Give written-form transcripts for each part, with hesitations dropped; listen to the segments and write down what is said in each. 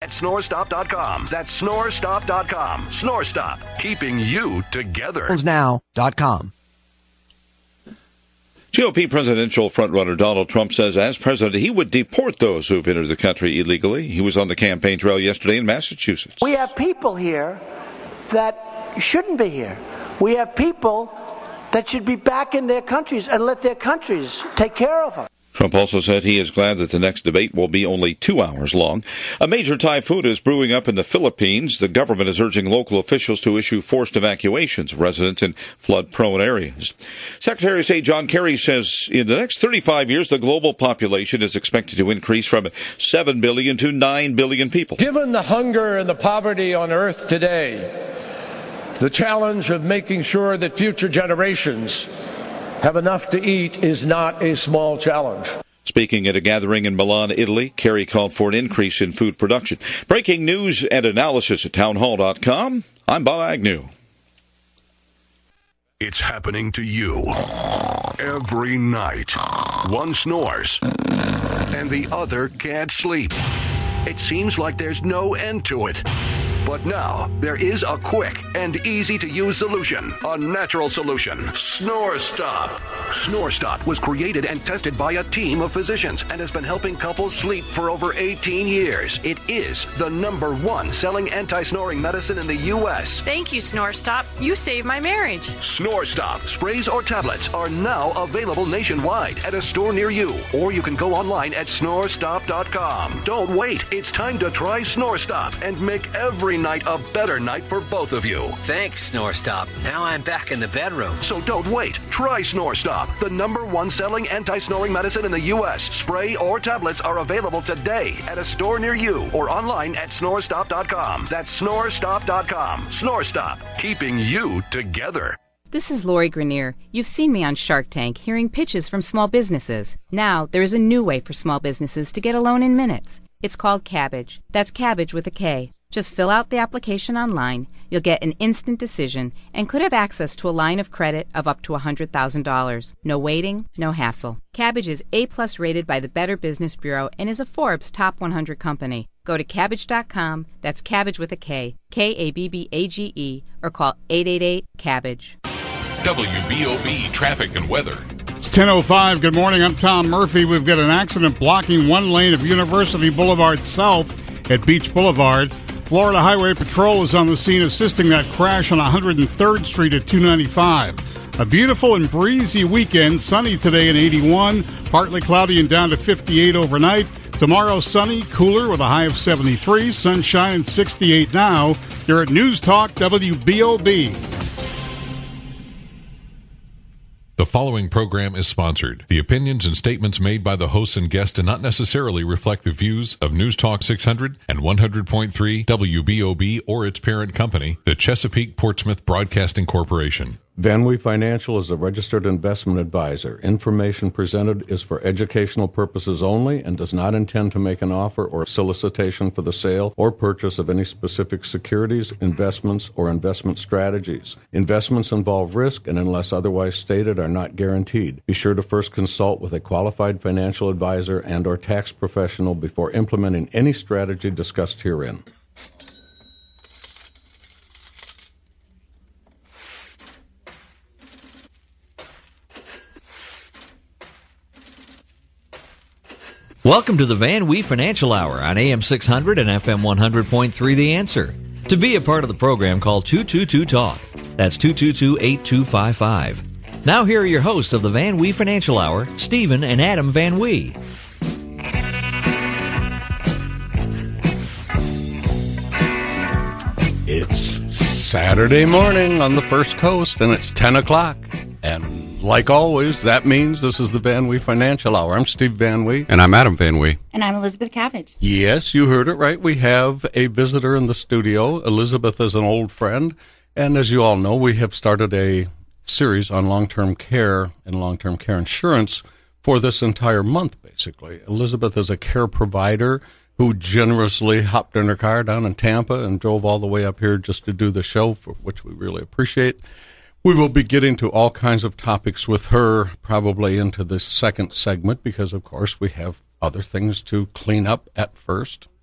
At SnoreStop.com. That's SnoreStop.com. SnoreStop, keeping you together. Now.com. GOP presidential frontrunner Donald Trump says as president he would deport those who've entered the country illegally. He was on the campaign trail yesterday in Massachusetts. We have people here that shouldn't be here. We have people that should be back in their countries and let their countries take care of them. Trump also said he is glad that the next debate will be only 2 hours long. A major typhoon is brewing up in the Philippines. The government is urging local officials to issue forced evacuations of residents in flood-prone areas. Secretary of State John Kerry says in the next 35 years, the global population is expected to increase from 7 billion to 9 billion people. Given the hunger and the poverty on Earth today, the challenge of making sure that future generations have enough to eat is not a small challenge. Speaking at a gathering in Milan, Italy, Kerry called for an increase in food production. Breaking news and analysis at townhall.com. I'm Bob Agnew. It's happening to you every night. One snores and the other can't sleep. It seems like there's no end to it. But now, there is a quick and easy-to-use solution, a natural solution, SnoreStop. SnoreStop was created and tested by a team of physicians and has been helping couples sleep for over 18 years. It is the #1 selling anti-snoring medicine in the U.S. Thank you, SnoreStop. You saved my marriage. SnoreStop sprays or tablets are now available nationwide at a store near you, or you can go online at SnoreStop.com. Don't wait. It's time to try SnoreStop and make every night a better night for both of you. Thanks, SnoreStop. Now I'm back in the bedroom. So don't wait. Try SnoreStop, the #1 selling anti-snoring medicine in the U.S. Spray or tablets are available today at a store near you or online at SnoreStop.com. That's SnoreStop.com. SnoreStop, keeping you together. This is Lori Grenier. You've seen me on Shark Tank hearing pitches from small businesses. Now there is a new way for small businesses to get a loan in minutes. It's called Kabbage. That's Kabbage with a K. Just fill out the application online, you'll get an instant decision, and could have access to a line of credit of up to $100,000. No waiting, no hassle. Kabbage is A+ rated by the Better Business Bureau and is a Forbes Top 100 company. Go to Kabbage.com, that's Kabbage with a K, Kabbage, or call 888-KABBAGE. WBOB Traffic and Weather. It's 10:05. Good morning. I'm Tom Murphy. We've got an accident blocking one lane of University Boulevard South at Beach Boulevard. Florida Highway Patrol is on the scene assisting that crash on 103rd Street at 295. A beautiful and breezy weekend. Sunny today at 81. Partly cloudy and down to 58 overnight. Tomorrow sunny, cooler with a high of 73. Sunshine and 68 now. You're at News Talk WBOB. The following program is sponsored. The opinions and statements made by the hosts and guests do not necessarily reflect the views of News Talk 600 and 100.3 WBOB or its parent company, the Chesapeake Portsmouth Broadcasting Corporation. Van Wee Financial is a registered investment advisor. Information presented is for educational purposes only and does not intend to make an offer or solicitation for the sale or purchase of any specific securities, investments, or investment strategies. Investments involve risk and, unless otherwise stated, are not guaranteed. Be sure to first consult with a qualified financial advisor and or tax professional before implementing any strategy discussed herein. Welcome to the Van Wee Financial Hour on AM 600 and FM 100.3 The Answer. To be a part of the program, call 222-TALK. That's 222-8255. Now here are your hosts of the Van Wee Financial Hour, Stephen and Adam Van Wee. It's Saturday morning on the First Coast, and it's 10 o'clock. And like always, that means this is the Van Wee Financial Hour. I'm Steve Van Wee. And I'm Adam Van Wee. And I'm Elizabeth Cabbage. Yes, you heard it right. We have a visitor in the studio. Elizabeth is an old friend. And as you all know, we have started a series on long-term care and long-term care insurance for this entire month, basically. Elizabeth is a care provider who generously hopped in her car down in Tampa and drove all the way up here just to do the show, for which we really appreciate. We will be getting to all kinds of topics with her probably into the second segment because, of course, we have other things to clean up at first.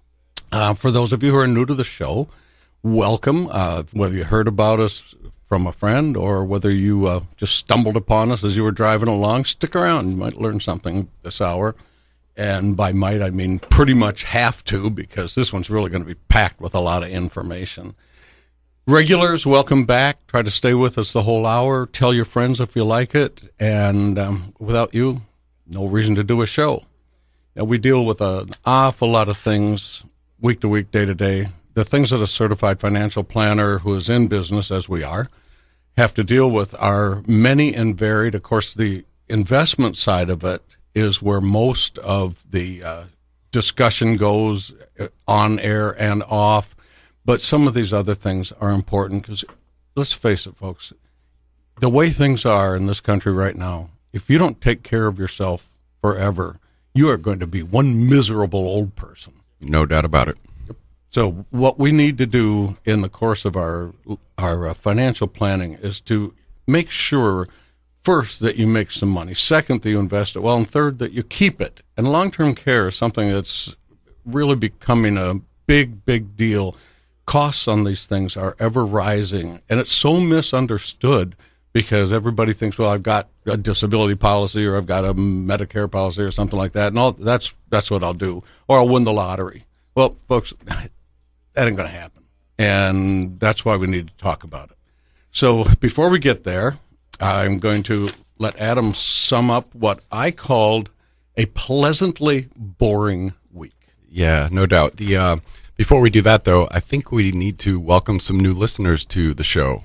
For those of you who are new to the show, welcome. Whether you heard about us from a friend or whether you just stumbled upon us as you were driving along, stick around. You might learn something this hour. And by might, I mean pretty much have to, because this one's really going to be packed with a lot of information. Regulars, welcome back. Try to stay with us the whole hour. Tell your friends if you like it. And without you, no reason to do a show. Now, we deal with an awful lot of things week to week, day to day. The things that a certified financial planner who is in business, as we are, have to deal with are many and varied. Of course, the investment side of it is where most of the discussion goes on air and off. But some of these other things are important because, let's face it, folks, the way things are in this country right now, if you don't take care of yourself forever, you are going to be one miserable old person. No doubt about it. So what we need to do in the course of our financial planning is to make sure, first, that you make some money, second, that you invest it well, and third, that you keep it. And long-term care is something that's really becoming a big, big deal. Costs on these things are ever rising, and it's so misunderstood because everybody thinks, well, I've got a disability policy or I've got a Medicare policy or something like that, and all that's what I'll do, or I'll win the lottery. Well, folks, that ain't going to happen, and that's why we need to talk about it. So before we get there, I'm going to let Adam sum up what I called a pleasantly boring week. Yeah, no doubt. Before we do that, though, I think we need to welcome some new listeners to the show.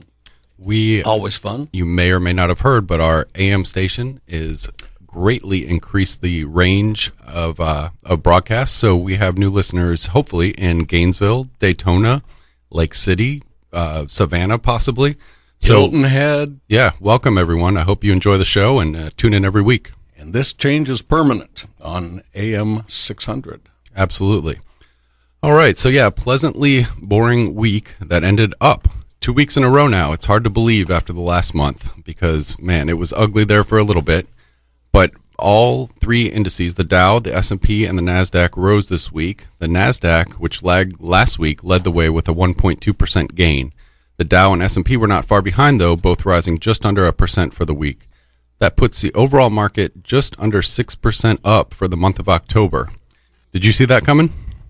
We always fun. You may or may not have heard, but our AM station is greatly increased the range of broadcasts. So we have new listeners, hopefully, in Gainesville, Daytona, Lake City, Savannah, possibly. Hilton Head. Yeah, welcome, everyone. I hope you enjoy the show and tune in every week. And this change is permanent on AM 600. Absolutely. All right, so yeah, pleasantly boring week that ended up 2 weeks in a row now. It's hard to believe after the last month because, man, it was ugly there for a little bit. But all three indices, the Dow, the S&P, and the NASDAQ, rose this week. The NASDAQ, which lagged last week, led the way with a 1.2% gain. The Dow and S&P were not far behind, though, both rising just under 1% for the week. That puts the overall market just under 6% up for the month of October. Did you see that coming?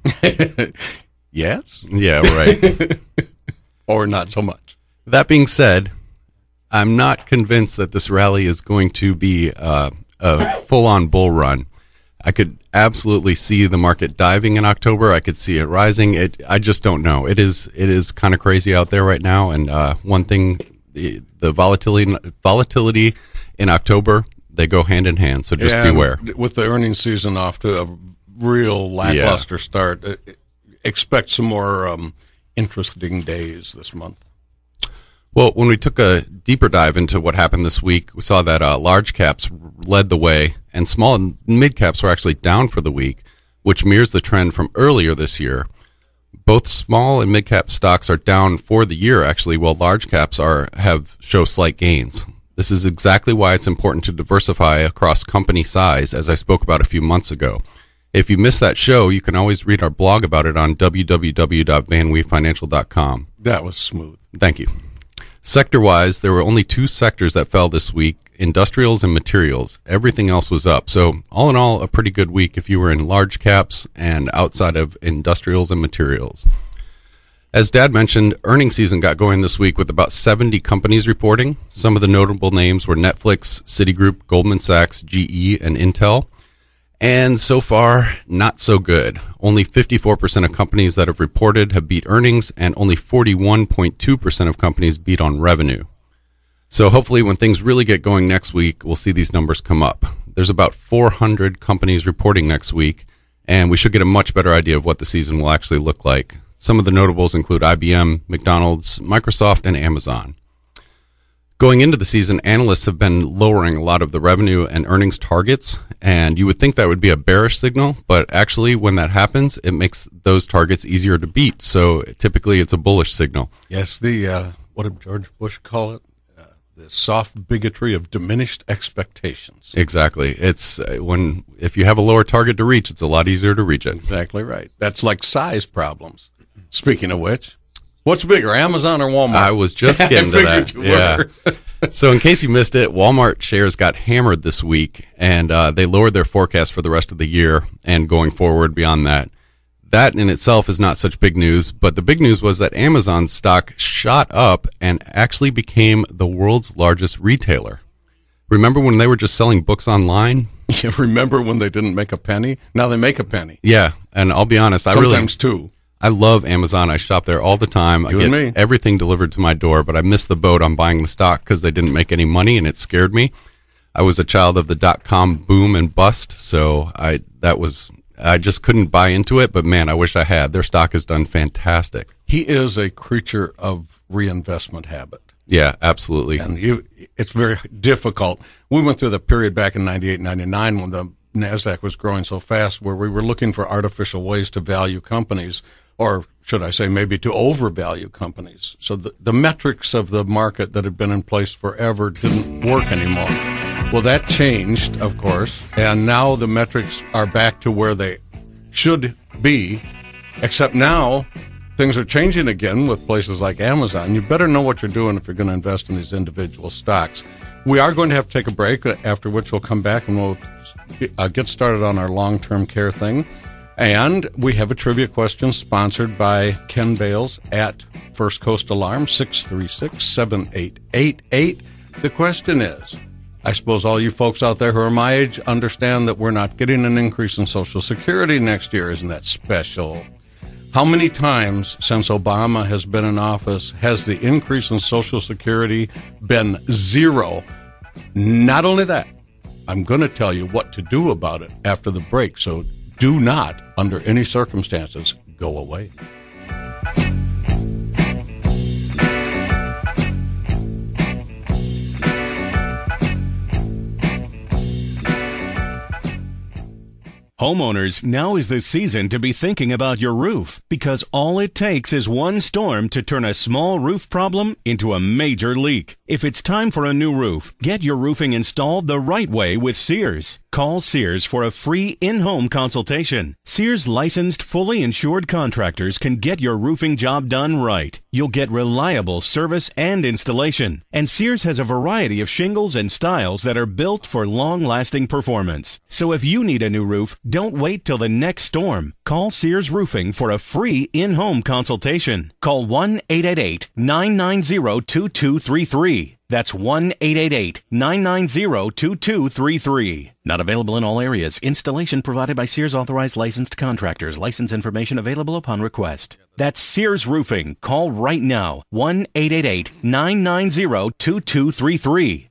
Yes. Yeah, right. Or not so much. That being said, I'm not convinced that this rally is going to be a full-on bull run. I could absolutely see the market diving in October. I could see it rising. I just don't know. It is kind of crazy out there right now. And one thing, the volatility in October, they go hand in hand. So just beware. With the earnings season off to a real lackluster start, expect some more interesting days this month. Well, when we took a deeper dive into what happened this week, we saw that large caps led the way, and small and mid caps were actually down for the week, which mirrors the trend from earlier this year. Both small and mid cap stocks are down for the year, actually, while large caps show slight gains. This is exactly why it's important to diversify across company size, as I spoke about a few months ago. If you missed that show, you can always read our blog about it on www.vanweefinancial.com. That was smooth. Thank you. Sector-wise, there were only two sectors that fell this week, industrials and materials. Everything else was up. So all in all, a pretty good week if you were in large caps and outside of industrials and materials. As Dad mentioned, earnings season got going this week with about 70 companies reporting. Some of the notable names were Netflix, Citigroup, Goldman Sachs, GE, and Intel. And so far, not so good. Only 54% of companies that have reported have beat earnings, and only 41.2% of companies beat on revenue. So hopefully when things really get going next week, we'll see these numbers come up. There's about 400 companies reporting next week, and we should get a much better idea of what the season will actually look like. Some of the notables include IBM, McDonald's, Microsoft, and Amazon. Going into the season, analysts have been lowering a lot of the revenue and earnings targets, and you would think that would be a bearish signal, but actually when that happens, it makes those targets easier to beat, so typically it's a bullish signal. Yes, what did George Bush call it? the soft bigotry of diminished expectations. Exactly. It's if you have a lower target to reach, it's a lot easier to reach it. Exactly right. That's like size problems. Speaking of which, what's bigger, Amazon or Walmart? I was just getting to that. Yeah. So in case you missed it, Walmart shares got hammered this week, and they lowered their forecast for the rest of the year and going forward beyond that. That in itself is not such big news, but the big news was that Amazon stock shot up and actually became the world's largest retailer. Remember when they were just selling books online? You remember when they didn't make a penny? Now they make a penny. Yeah, and I'll be honest, sometimes two. I love Amazon. I shop there all the time. I get everything delivered to my door, but I missed the boat on buying the stock because they didn't make any money, and it scared me. I was a child of the .com boom and bust, so I just couldn't buy into it, but man, I wish I had. Their stock has done fantastic. He is a creature of reinvestment habit. Yeah, absolutely. And it's very difficult. We went through the period back in 98, 99 when the NASDAQ was growing so fast where we were looking for artificial ways to value companies, or should I say maybe to overvalue companies. So the metrics of the market that had been in place forever didn't work anymore. Well, that changed, of course, and now the metrics are back to where they should be, except now things are changing again with places like Amazon. You better know what you're doing if you're going to invest in these individual stocks. We are going to have to take a break, after which we'll come back and we'll get started on our long-term care thing. And we have a trivia question sponsored by Ken Bales at First Coast Alarm, 636-7888. The question is, I suppose all you folks out there who are my age understand that we're not getting an increase in Social Security next year. Isn't that special? How many times since Obama has been in office has the increase in Social Security been zero? Not only that, I'm going to tell you what to do about it after the break, so do not, under any circumstances, go away. Homeowners, now is the season to be thinking about your roof, because all it takes is one storm to turn a small roof problem into a major leak. If it's time for a new roof, get your roofing installed the right way with Sears. Call Sears for a free in-home consultation. Sears licensed, fully insured contractors can get your roofing job done right. You'll get reliable service and installation. And Sears has a variety of shingles and styles that are built for long-lasting performance. So if you need a new roof, don't wait till the next storm. Call Sears Roofing for a free in-home consultation. Call 1-888-990-2233. That's 1-888-990-2233. Not available in all areas. Installation provided by Sears Authorized Licensed Contractors. License information available upon request. That's Sears Roofing. Call right now. 1-888-990-2233.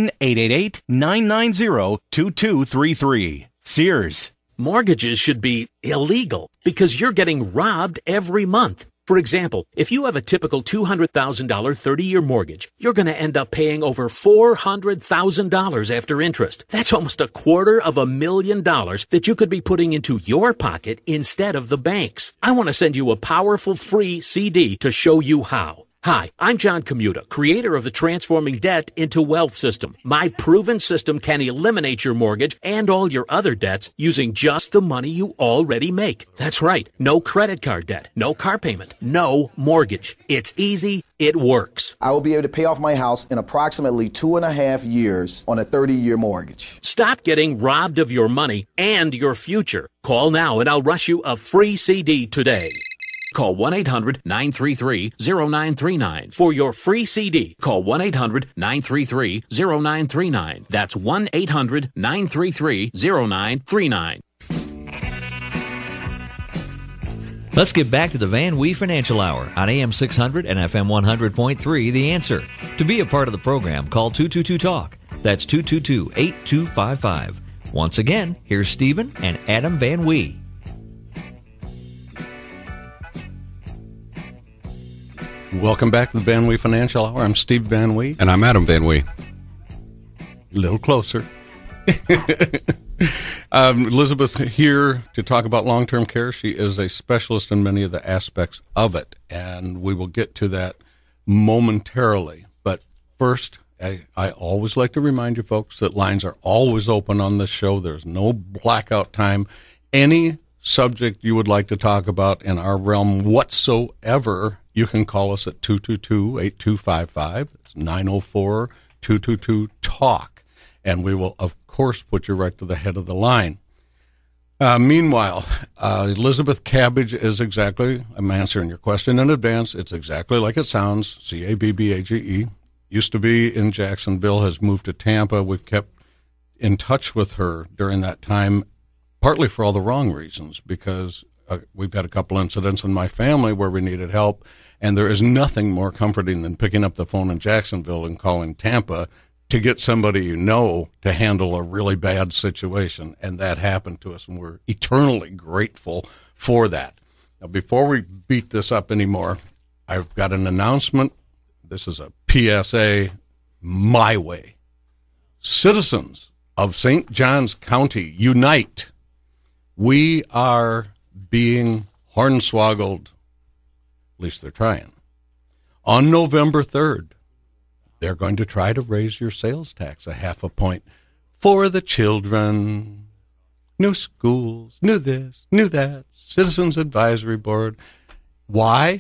1-888-990-2233. Sears. Mortgages should be illegal because you're getting robbed every month. For example, if you have a typical $200,000 30-year mortgage, you're going to end up paying over $400,000 after interest. That's almost $250,000 that you could be putting into your pocket instead of the bank's. I want to send you a powerful free CD to show you how. Hi, I'm John Commuta, creator of the Transforming Debt into Wealth system. My proven system can eliminate your mortgage and all your other debts using just the money you already make. That's right. No credit card debt, no car payment, no mortgage. It's easy. It works. I will be able to pay off my house in approximately 2.5 years on a 30-year mortgage. Stop getting robbed of your money and your future. Call now and I'll rush you a free CD today. Call 1-800-933-0939 for your free CD. Call 1-800-933-0939. That's 1-800-933-0939. Let's get back to the Van Wee Financial Hour on AM 600 and FM 100.3, The Answer. To be a part of the program, call 222-TALK. That's 222-8255. Once again, here's Stephen and Adam Van Wee. Welcome back to the Van Wee Financial Hour. I'm Steve Van Wee. And I'm Adam Van Wee. A little closer. Elizabeth's here to talk about long-term care. She is a specialist in many of the aspects of it, and we will get to that momentarily. But first, I always like to remind you folks that lines are always open on this show. There's no blackout time. Any subject you would like to talk about in our realm whatsoever, you can call us at 222-8255. It's 904-222-TALK. And we will, of course, put you right to the head of the line. Meanwhile, Elizabeth Cabbage is exactly, I'm answering your question in advance, it's exactly like it sounds, Cabbage. Used to be in Jacksonville, has moved to Tampa. We've kept in touch with her during that time, partly for all the wrong reasons, because we've had a couple incidents in my family where we needed help, and there is nothing more comforting than picking up the phone in Jacksonville and calling Tampa to get somebody you know to handle a really bad situation, and that happened to us, and we're eternally grateful for that. Now, before we beat this up anymore, I've got an announcement. This is a PSA my way. Citizens of St. Johns County, unite. We are being hornswoggled, at least they're trying. On November 3rd, they're going to try to raise your sales tax 0.5 point for the children. New schools, new this, new that, Citizens Advisory Board. Why?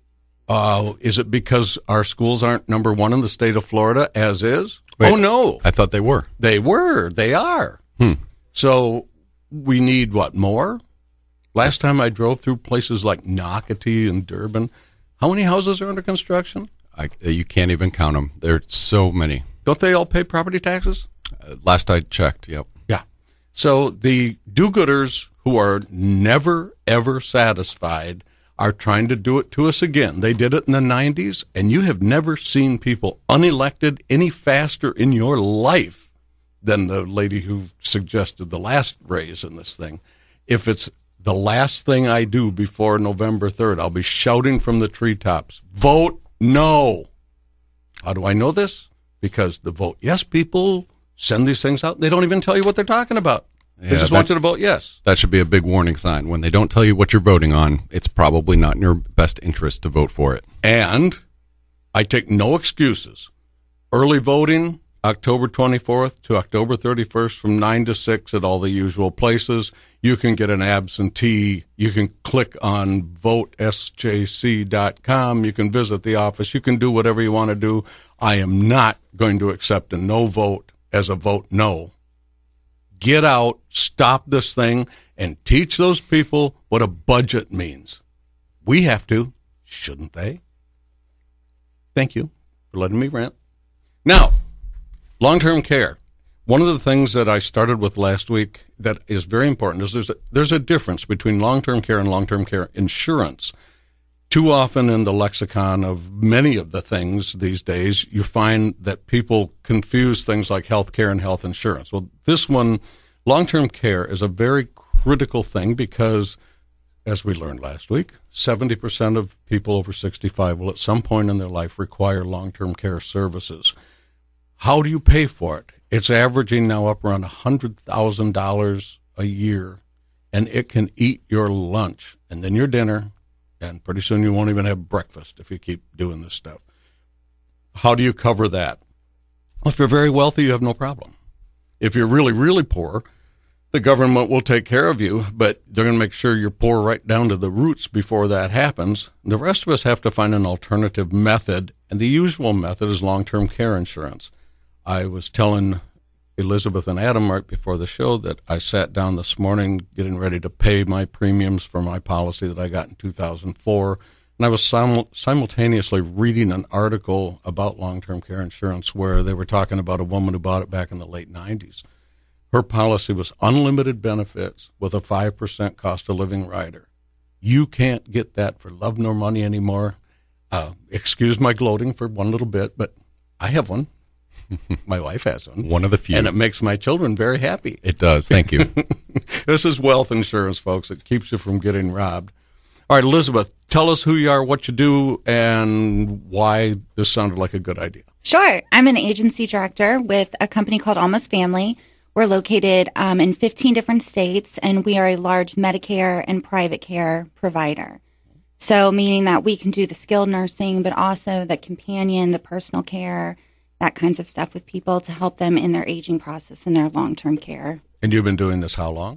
Is it because our schools aren't number one in the state of Florida as is? Wait, oh, no. I thought they were. They were. They are. So we need what, more? Last time I drove through places like Nocatee and Durban, how many houses are under construction? You can't even count them. There are so many. Don't they all pay property taxes? Last I checked, yep. Yeah. So the do-gooders who are never, ever satisfied are trying to do it to us again. They did it in the 90s, and you have never seen people unelected any faster in your life than the lady who suggested the last raise in this thing. If it's the last thing I do before November 3rd, I'll be shouting from the treetops, vote no. How do I know this? Because the vote yes people send these things out. They don't even tell you what they're talking about. They just want you to vote yes. That should be a big warning sign. When they don't tell you what you're voting on, it's probably not in your best interest to vote for it. And I take no excuses. Early voting, October 24th to October 31st from 9 to 6 at all the usual places. You can get an absentee. You can click on votesjc.com. You can visit the office. You can do whatever you want to do. I am not going to accept a no vote as a vote no. Get out, stop this thing, and teach those people what a budget means. We have to, shouldn't they? Thank you for letting me rant. Now, long-term care. One of the things that I started with last week that is very important is there's a difference between long-term care and long-term care insurance. Too often in the lexicon of many of the things these days, you find that people confuse things like health care and health insurance. Well, this one, long-term care, is a very critical thing because, as we learned last week, 70% of people over 65 will at some point in their life require long-term care services. How do you pay for it? It's averaging now up around $100,000 a year, and it can eat your lunch and then your dinner, and pretty soon you won't even have breakfast if you keep doing this stuff. How do you cover that? Well, if you're very wealthy, you have no problem. If you're really, really poor, the government will take care of you, but they're going to make sure you're poor right down to the roots before that happens. The rest of us have to find an alternative method, and the usual method is long-term care insurance. I was telling Elizabeth and Adam right before the show that I sat down this morning getting ready to pay my premiums for my policy that I got in 2004, and I was simultaneously reading an article about long-term care insurance where they were talking about a woman who bought it back in the late 90s. Her policy was unlimited benefits with a 5% cost of living rider. You can't get that for love nor money anymore. Excuse my gloating for one little bit, but I have one. My wife has one. One of the few. And it makes my children very happy. It does. Thank you. This is wealth insurance, folks. It keeps you from getting robbed. All right, Elizabeth, tell us who you are, what you do, and why this sounded like a good idea. Sure. I'm an agency director with a company called Almost Family. We're located in 15 different states, and we are a large Medicare and private care provider. So meaning that we can do the skilled nursing, but also the companion, the personal care, that kinds of stuff with people to help them in their aging process and their long-term care. And you've been doing this how long?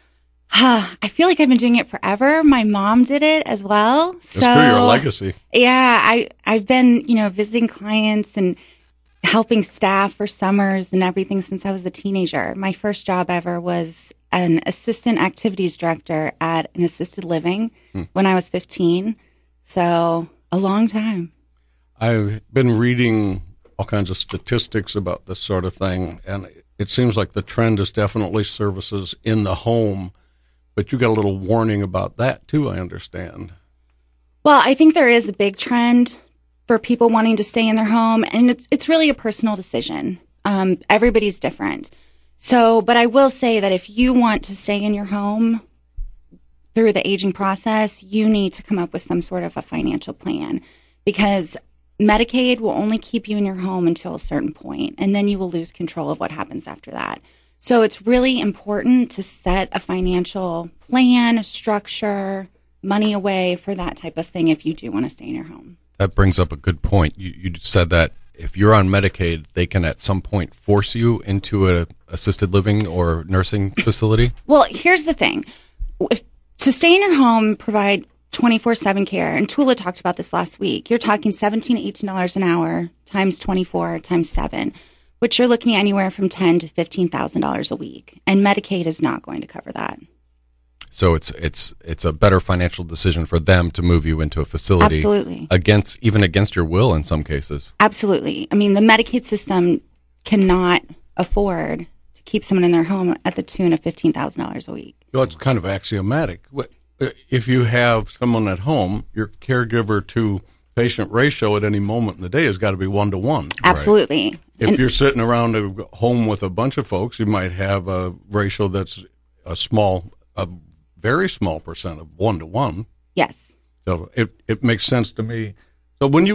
I feel like I've been doing it forever. My mom did it as well. That's true, your legacy. Yeah, I've been, visiting clients and helping staff for summers and everything since I was a teenager. My first job ever was an assistant activities director at an assisted living when I was 15. So a long time. I've been reading all kinds of statistics about this sort of thing, and it seems like the trend is definitely services in the home, but you got a little warning about that too, I understand. Well, I think there is a big trend for people wanting to stay in their home, and it's really a personal decision. Everybody's different. So, but I will say that if you want to stay in your home through the aging process, you need to come up with some sort of a financial plan, because Medicaid will only keep you in your home until a certain point, and then you will lose control of what happens after that. So it's really important to set a financial plan, structure, money away for that type of thing if you do want to stay in your home. That brings up a good point. You said that if you're on Medicaid, they can at some point force you into a assisted living or nursing facility? Well, here's the thing. To stay in your home, provide 24/7 care, and Tula talked about this last week, you're talking $17 to $18 an hour times 24 times 7, which you're looking at anywhere from $10,000 to $15,000 a week, and Medicaid is not going to cover that. So it's a better financial decision for them to move you into a facility. Absolutely. Against your will in some cases. Absolutely. I mean, the Medicaid system cannot afford to keep someone in their home at the tune of $15,000 a week. Well, it's kind of axiomatic. If you have someone at home, your caregiver to patient ratio at any moment in the day has got to be 1-to-1. Absolutely. Right? If you're sitting around a home with a bunch of folks, you might have a ratio that's a very small percent of 1-to-1. Yes. So it makes sense to me. So when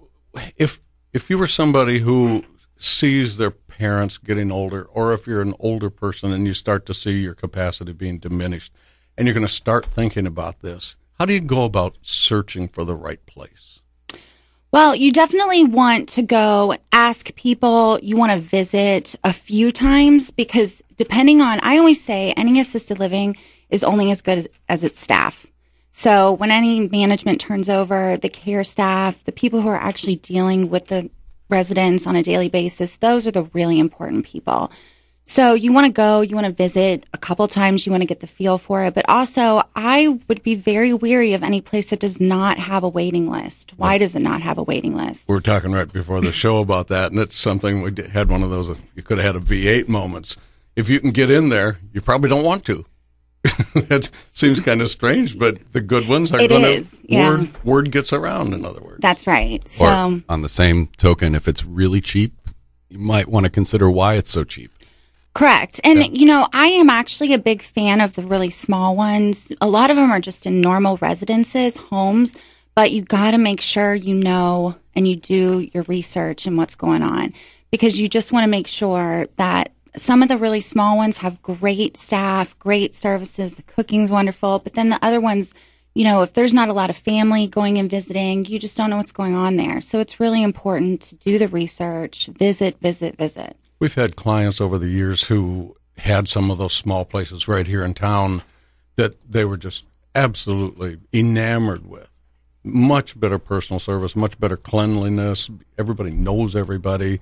if you were somebody who sees their parents getting older, or if you're an older person and you start to see your capacity being diminished, and you're going to start thinking about this, how do you go about searching for the right place? Well, you definitely want to go ask people. You want to visit a few times, because depending on, I always say any assisted living is only as good as its staff. So when any management turns over, the care staff, the people who are actually dealing with the residents on a daily basis, those are the really important people. So you want to go, you want to visit a couple times, you want to get the feel for it. But also, I would be very weary of any place that does not have a waiting list. Why does it not have a waiting list? We were talking right before the show about that, and it's something we had one of those, you could have had a V8 moments. If you can get in there, you probably don't want to. That seems kind of strange, but the good ones are going to, word gets around, in other words. That's right. So, or on the same token, if it's really cheap, you might want to consider why it's so cheap. Correct. And, I am actually a big fan of the really small ones. A lot of them are just in normal residences, homes, but you got to make sure you know and you do your research and what's going on, because you just want to make sure that some of the really small ones have great staff, great services, the cooking's wonderful, but then the other ones, if there's not a lot of family going and visiting, you just don't know what's going on there. So it's really important to do the research, visit. We've had clients over the years who had some of those small places right here in town that they were just absolutely enamored with. Much better personal service, much better cleanliness. Everybody knows everybody.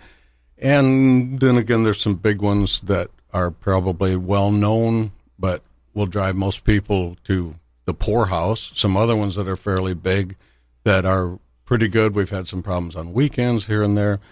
And then again, there's some big ones that are probably well known, but will drive most people to the poorhouse. Some other ones that are fairly big that are pretty good. We've had some problems on weekends here and there.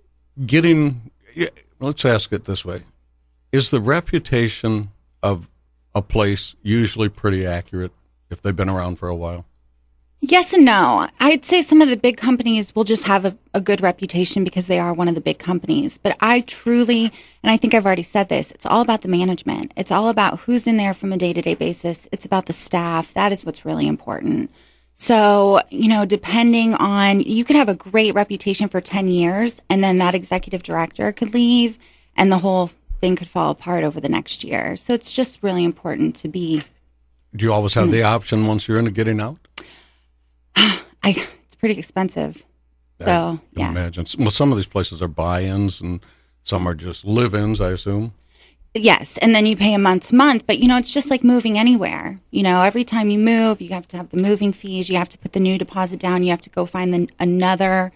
Let's ask it this way. Is the reputation of a place usually pretty accurate if they've been around for a while? Yes and no. I'd say some of the big companies will just have a good reputation because they are one of the big companies. But I truly, and I think I've already said this, it's all about the management. It's all about who's in there from a day-to-day basis. It's about the staff. That is what's really important. So, depending on, you could have a great reputation for 10 years, and then that executive director could leave, and the whole thing could fall apart over the next year. So it's just really important to be. Do you always have the option once you're in getting out? It's pretty expensive. So, yeah. Imagine. Well, some of these places are buy-ins and some are just live-ins, I assume. Yes, and then you pay a month to month, but it's just like moving anywhere. Every time you move, you have to have the moving fees, you have to put the new deposit down, you have to go find another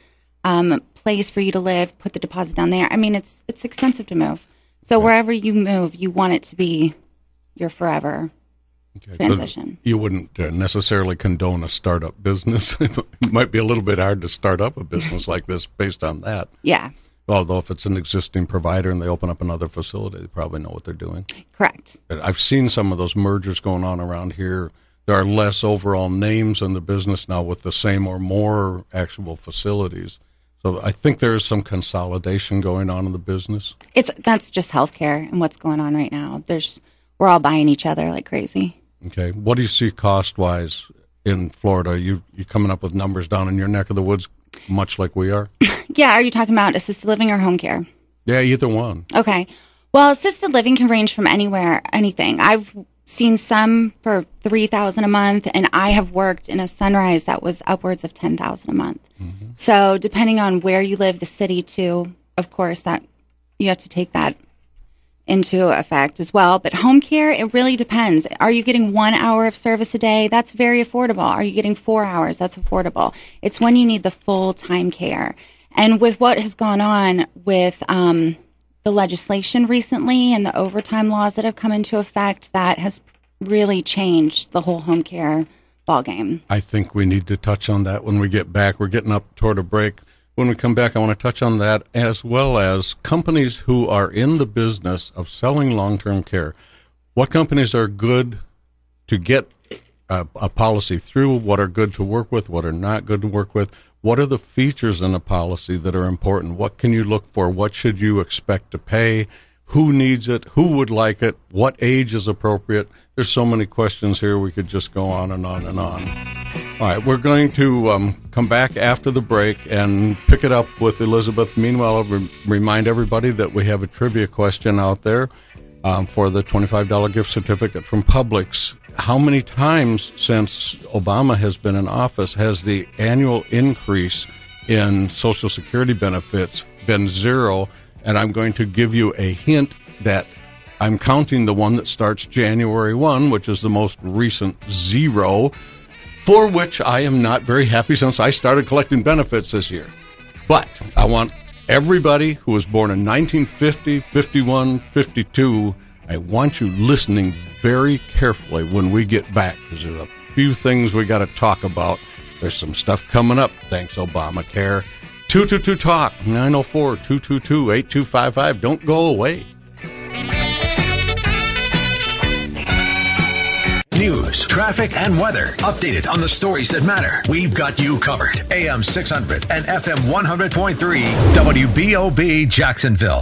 place for you to live, put the deposit down there. I mean, it's expensive to move. So wherever you move, you want it to be your forever transition. But you wouldn't necessarily condone a startup business. It might be a little bit hard to start up a business like this based on that. Yeah. Although if it's an existing provider and they open up another facility, they probably know what they're doing. Correct. I've seen some of those mergers going on around here. There are less overall names in the business now with the same or more actual facilities. So I think there's some consolidation going on in the business. That's just healthcare and what's going on right now. We're all buying each other like crazy. Okay. What do you see cost-wise in Florida? You coming up with numbers down in your neck of the woods, much like we are? Yeah. Are you talking about assisted living or home care? Yeah, either one. Okay. Well, assisted living can range from anything. I've seen some for $3,000 a month, and I have worked in a Sunrise that was upwards of $10,000 a month. Mm-hmm. So depending on where you live, the city too, of course, that you have to take that into effect as well. But home care, it really depends. Are you getting 1 hour of service a day? That's very affordable. Are you getting 4 hours? That's affordable. It's when you need the full-time care. And with what has gone on with the legislation recently and the overtime laws that have come into effect, that has really changed the whole home care ballgame. I think we need to touch on that when we get back. We're getting up toward a break. When we come back, I want to touch on that, as well as companies who are in the business of selling long-term care. What companies are good to get a policy through, what are good to work with, what are not good to work with, what are the features in a policy that are important, what can you look for, what should you expect to pay, who needs it, who would like it, what age is appropriate. There's so many questions here, we could just go on and on and on. All right, we're going to come back after the break and pick it up with Elizabeth. Meanwhile, I'll remind everybody that we have a trivia question out there for the $25 gift certificate from Publix. How many times since Obama has been in office has the annual increase in Social Security benefits been zero? And I'm going to give you a hint that I'm counting the one that starts January 1, which is the most recent zero, for which I am not very happy since I started collecting benefits this year. But I want everybody who was born in 1950, 51, 52, I want you listening very carefully when we get back, because there's a few things we got to talk about. There's some stuff coming up, thanks Obamacare. 222-TALK, 904-222-8255. Don't go away. News, traffic, and weather. Updated on the stories that matter. We've got you covered. AM 600 and FM 100.3 WBOB Jacksonville.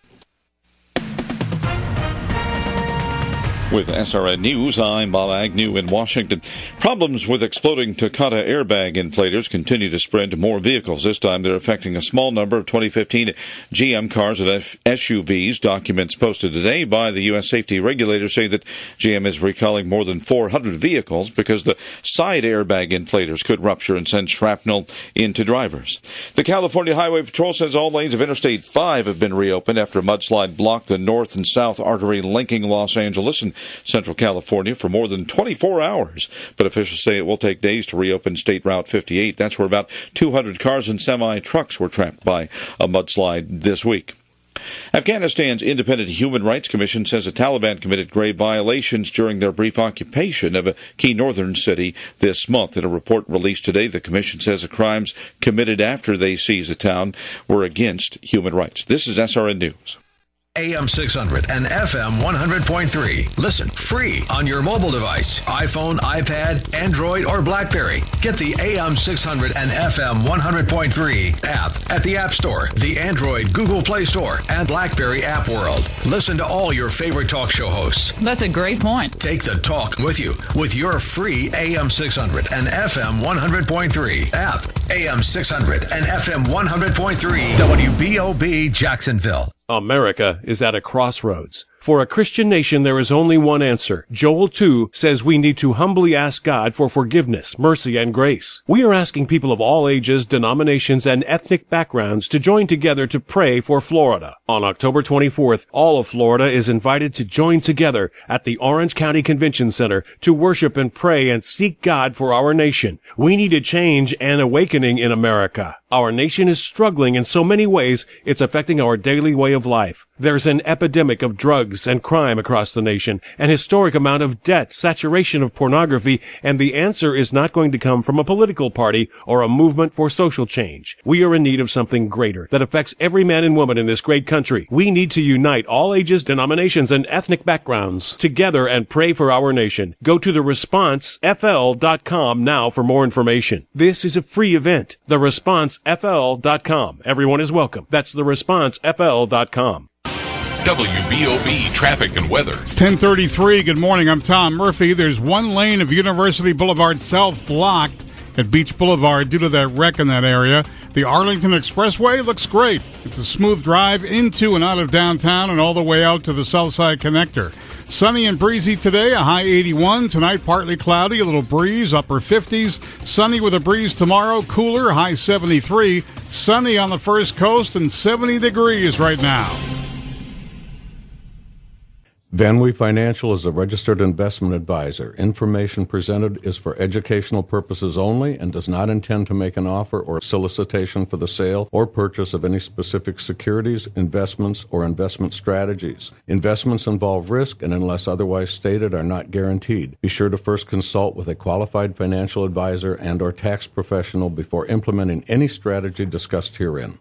With SRN News, I'm Bob Agnew in Washington. Problems with exploding Takata airbag inflators continue to spread to more vehicles. This time they're affecting a small number of 2015 GM cars and SUVs. Documents posted today by the U.S. safety regulators say that GM is recalling more than 400 vehicles because the side airbag inflators could rupture and send shrapnel into drivers. The California Highway Patrol says all lanes of Interstate 5 have been reopened after a mudslide blocked the north and south artery linking Los Angeles and Central California for more than 24 hours. But officials say it will take days to reopen State Route 58. That's where about 200 cars and semi-trucks were trapped by a mudslide this week. Afghanistan's Independent Human Rights Commission says the Taliban committed grave violations during their brief occupation of a key northern city this month. In a report released today, the commission says the crimes committed after they seized the town were against human rights. This is SRN News. AM 600 and FM 100.3. Listen free on your mobile device, iPhone, iPad, Android, or BlackBerry. Get the AM 600 and FM 100.3 app at the App Store, the Android Google Play Store, and BlackBerry App World. Listen to all your favorite talk show hosts. That's a great point. Take the talk with you with your free AM 600 and FM 100.3 app. AM 600 and FM 100.3 WBOB Jacksonville. America is at a crossroads. For a Christian nation, there is only one answer. Joel 2 says we need to humbly ask God for forgiveness, mercy, and grace. We are asking people of all ages, denominations, and ethnic backgrounds to join together to pray for Florida. On October 24th, all of Florida is invited to join together at the Orange County Convention Center to worship and pray and seek God for our nation. We need a change and awakening in America. Our nation is struggling in so many ways, it's affecting our daily way of life. There's an epidemic of drugs and crime across the nation, an historic amount of debt, saturation of pornography, and the answer is not going to come from a political party or a movement for social change. We are in need of something greater that affects every man and woman in this great country. We need to unite all ages, denominations, and ethnic backgrounds together and pray for our nation. Go to theresponsefl.com now for more information. This is a free event. Theresponsefl.com. Everyone is welcome. That's theresponsefl.com. WBOB traffic and weather. It's 10:33. Good morning. I'm Tom Murphy. There's one lane of University Boulevard South blocked at Beach Boulevard due to that wreck in that area. The Arlington Expressway looks great. It's a smooth drive into and out of downtown and all the way out to the Southside Connector. Sunny and breezy today, a high 81. Tonight, partly cloudy, a little breeze, upper 50s. Sunny with a breeze tomorrow, cooler, high 73. Sunny on the First Coast and 70 degrees right now. VanWee Financial is a registered investment advisor. Information presented is for educational purposes only and does not intend to make an offer or solicitation for the sale or purchase of any specific securities, investments, or investment strategies. Investments involve risk and, unless otherwise stated, are not guaranteed. Be sure to first consult with a qualified financial advisor and/or tax professional before implementing any strategy discussed herein.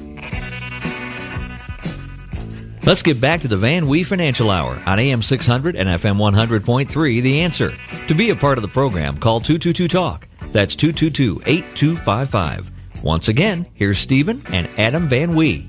Let's get back to the VanWee Financial Hour on AM 600 and FM 100.3, The Answer. To be a part of the program, call 222-TALK. That's 222-8255. Once again, here's Stephen and Adam VanWee.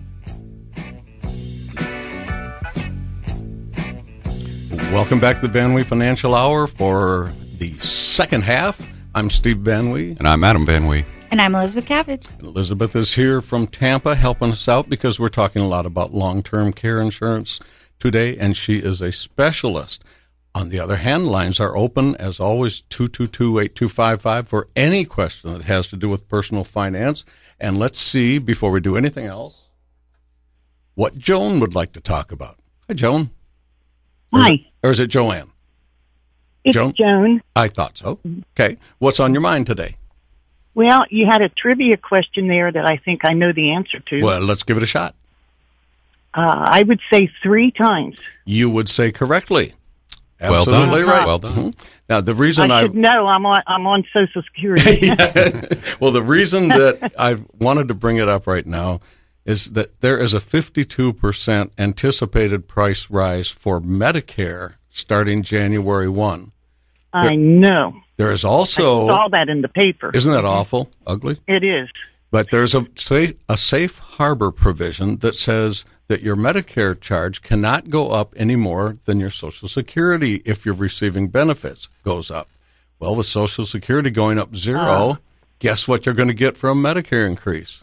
Welcome back to the VanWee Financial Hour for the second half. I'm Steve VanWee. And I'm Adam VanWee. And I'm Elizabeth Cabbage. Elizabeth is here from Tampa helping us out because we're talking a lot about long-term care insurance today, and she is a specialist. On the other hand, lines are open, as always, 222-8255 for any question that has to do with personal finance. And let's see, before we do anything else, what Joan would like to talk about. Hi, Joan. Hi. Or is it Joanne? It's Joan. I thought so. Okay. What's on your mind today? Well, you had a trivia question there that I think I know the answer to. Well, let's give it a shot. I would say 3 times. You would say correctly. Absolutely right. Well done. Mm-hmm. Now, the reason I should know I'm on Social Security. Well, the reason that I wanted to bring it up right now is that there is a 52% anticipated price rise for Medicare starting January 1. I know. There is also... I saw that in the paper. Isn't that awful? Ugly? It is. But there's a safe harbor provision that says that your Medicare charge cannot go up any more than your Social Security if you're receiving benefits goes up. Well, with Social Security going up 0, guess what you're going to get for a Medicare increase?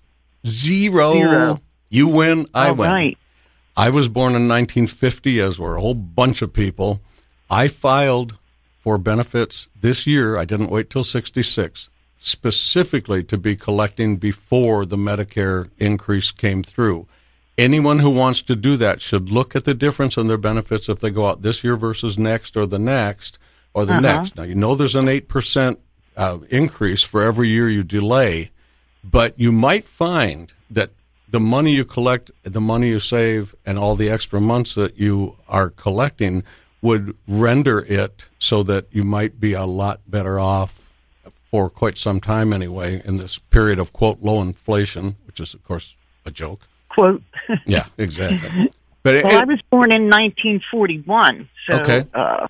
0. You win, I win. Right. I was born in 1950, as were a whole bunch of people. I filed for benefits this year. I didn't wait till 66, specifically to be collecting before the Medicare increase came through. Anyone who wants to do that should look at the difference in their benefits if they go out this year versus next or the next or the next. Now, you know there's an 8% increase for every year you delay, but you might find that the money you collect, the money you save, and all the extra months that you are collecting would render it so that you might be a lot better off for quite some time anyway in this period of, quote, low inflation, which is, of course, a joke. Quote. Yeah, exactly. But I was born in 1941, so okay.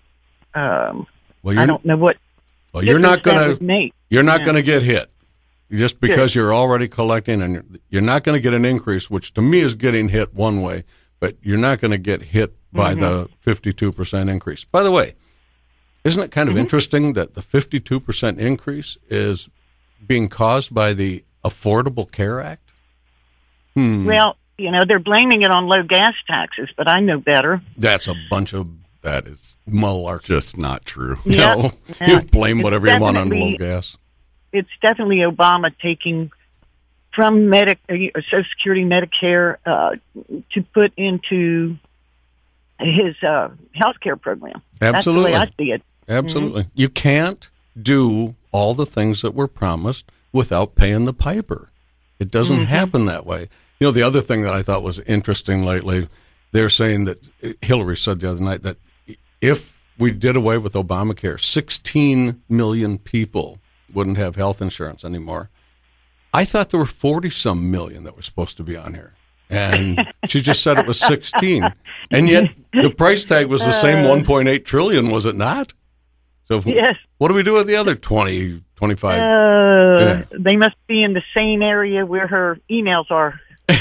I don't know what. Well, you're not going to get hit just because you're already collecting, and you're not going to get an increase, which to me is getting hit one way, but you're not going to get hit by the 52% increase. By the way, isn't it kind of interesting that the 52% increase is being caused by the Affordable Care Act? Well, they're blaming it on low gas taxes, but I know better. That's a bunch of that is malarkey. Just not true. Yep. No, Yeah. you blame whatever you want on definitely- low gas. It's definitely Obama taking from Social Security, Medicare, to put into his health care program. Absolutely. That's the way I see it. Absolutely. You can't do all the things that were promised without paying the piper. It doesn't happen that way. The other thing that I thought was interesting lately, they're saying that Hillary said the other night that if we did away with Obamacare, 16 million people wouldn't have health insurance anymore. I thought there were 40-some million that were supposed to be on here. And she just said it was 16. And yet the price tag was the same 1.8 trillion, was it not? So Yes. What do we do with the other 20, 25? They must be in the same area where her emails are.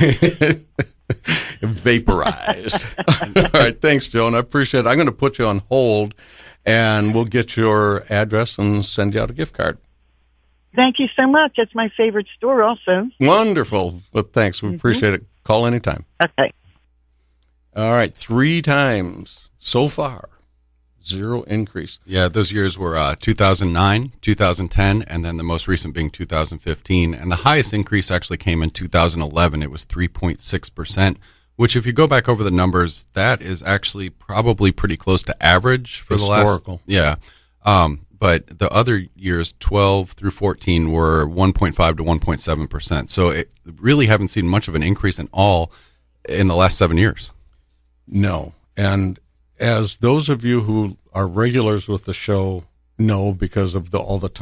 Vaporized. All right. Thanks, Joan. I appreciate it. I'm going to put you on hold, and we'll get your address and send you out a gift card. Thank you so much. That's my favorite store also. Wonderful. Well, thanks. We appreciate it. Call anytime. Okay. All right. 3 times so far. 0 increase. Yeah, those years were 2009, 2010, and then the most recent being 2015. And the highest increase actually came in 2011. It was 3.6%, which if you go back over the numbers, that is actually probably pretty close to average for Historical. the last. Yeah. But the other years, 12 through 14, were 1.5 to 1.7%. So it really haven't seen much of an increase in the last 7 years. No. And as those of you who are regulars with the show know, because of all the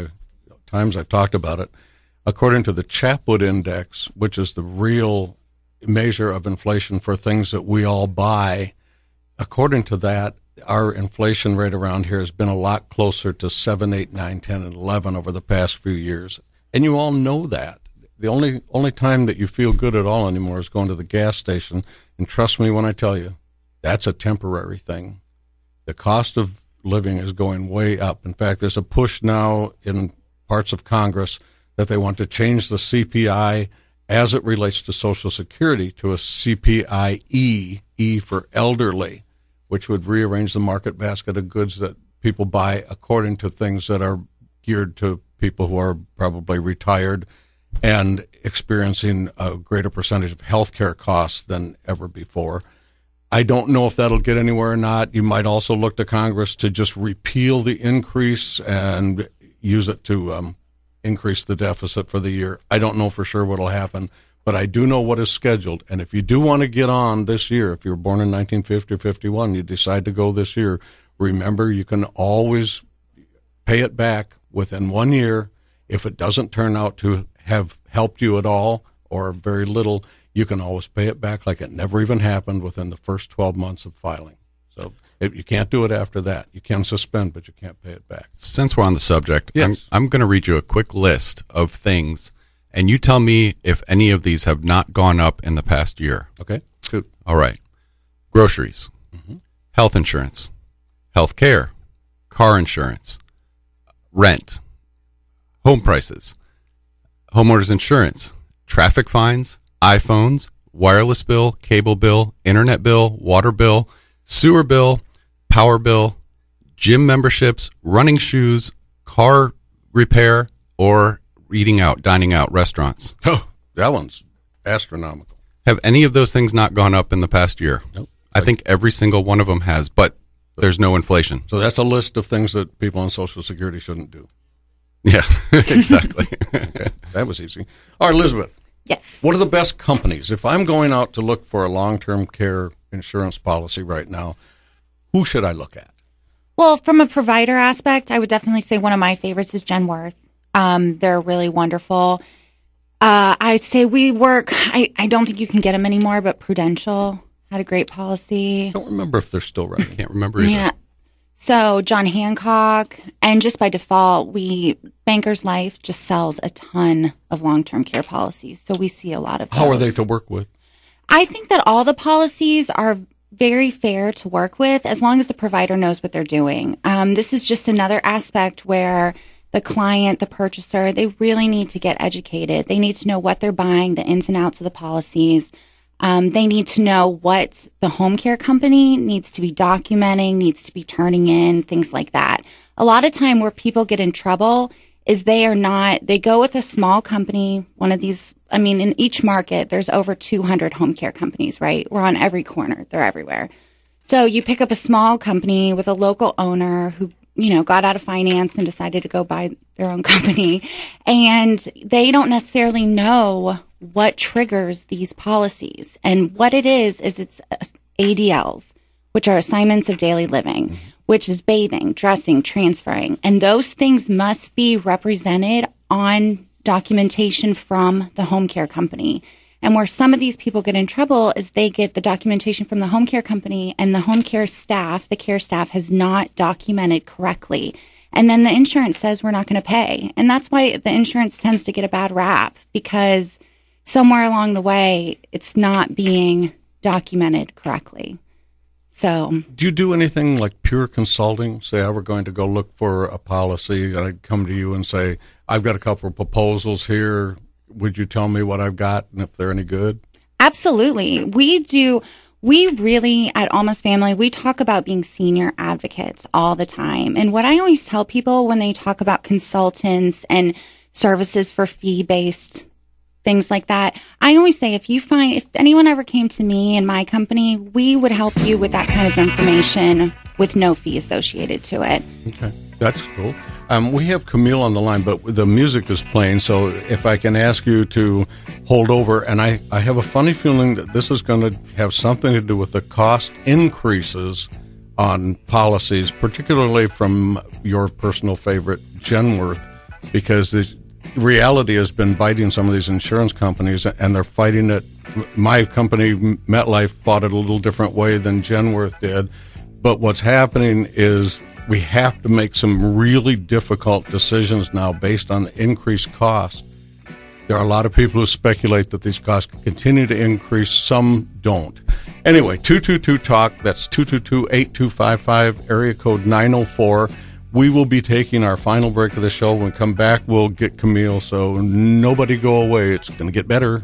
times I've talked about it, according to the Chapwood Index, which is the real measure of inflation for things that we all buy, according to that, our inflation rate around here has been a lot closer to 7, 8, 9, 10, and 11 over the past few years. And you all know that. The only time that you feel good at all anymore is going to the gas station. And trust me when I tell you, that's a temporary thing. The cost of living is going way up. In fact, there's a push now in parts of Congress that they want to change the CPI as it relates to Social Security to a CPIE, E for elderly, which would rearrange the market basket of goods that people buy according to things that are geared to people who are probably retired and experiencing a greater percentage of health care costs than ever before. I don't know if that'll get anywhere or not. You might also look to Congress to just repeal the increase and use it to increase the deficit for the year. I don't know for sure what'll happen, but I do know what is scheduled. And if you do want to get on this year, if you were born in 1950 or 51, you decide to go this year, remember you can always pay it back within 1 year. If it doesn't turn out to have helped you at all or very little, you can always pay it back like it never even happened within the first 12 months of filing. So you can't do it after that. You can suspend, but you can't pay it back. Since we're on the subject, yes. I'm going to read you a quick list of things, and you tell me if any of these have not gone up in the past year. Okay, good. All right. Groceries, health insurance, health care, car insurance, rent, home prices, homeowners insurance, traffic fines, iPhones, wireless bill, cable bill, internet bill, water bill, sewer bill, power bill, gym memberships, running shoes, car repair, or eating out, dining out, restaurants. Oh, that one's astronomical. Have any of those things not gone up in the past year? Nope. I think every single one of them has, but there's no inflation. So that's a list of things that people on Social Security shouldn't do. Yeah, exactly. Okay, that was easy. All right, Elizabeth. Yes. What are the best companies? If I'm going out to look for a long-term care insurance policy right now, who should I look at? Well, from a provider aspect, I would definitely say one of my favorites is Genworth. They're really wonderful. I'd say we work, I don't think you can get them anymore, but Prudential had a great policy. I don't remember if they're still running. Can't remember either. Yeah. So John Hancock, and just by default, Bankers Life just sells a ton of long-term care policies. So we see a lot of those. How are they to work with? I think that all the policies are very fair to work with as long as the provider knows what they're doing. This is just another aspect where the client, the purchaser, they really need to get educated. They need to know what they're buying, the ins and outs of the policies. They need to know what the home care company needs to be documenting, needs to be turning in, things like that. A lot of time where people get in trouble is they go with a small company, one of these, in each market, there's over 200 home care companies, right? We're on every corner. They're everywhere. So you pick up a small company with a local owner who, got out of finance and decided to go buy their own company. And they don't necessarily know what triggers these policies. And what it is it's ADLs, which are assignments of daily living, which is bathing, dressing, transferring. And those things must be represented on documentation from the home care company. And where some of these people get in trouble is they get the documentation from the home care company and the home care staff, the care staff has not documented correctly. And then the insurance says we're not going to pay. And that's why the insurance tends to get a bad rap, because somewhere along the way, it's not being documented correctly. So, do you do anything like pure consulting? Say I were going to go look for a policy, and I'd come to you and say, I've got a couple of proposals here. Would you tell me what I've got and if they're any good? Absolutely. We really, at Almost Family, we talk about being senior advocates all the time. And what I always tell people when they talk about consultants and services for fee-based things like that, I always say, if anyone ever came to me and my company, we would help you with that kind of information with no fee associated to it. Okay, that's cool. We have Camille on the line, but the music is playing, so if I can ask you to hold over, and I have a funny feeling that this is going to have something to do with the cost increases on policies, particularly from your personal favorite, Genworth, because the reality has been biting some of these insurance companies, and they're fighting it. My company, MetLife, fought it a little different way than Genworth did, but what's happening is we have to make some really difficult decisions now based on increased costs. There are a lot of people who speculate that these costs can continue to increase. Some don't. Anyway, 222-TALK, that's 222-8255, area code 904. We will be taking our final break of the show. When we come back, we'll get Camille, so nobody go away. It's going to get better.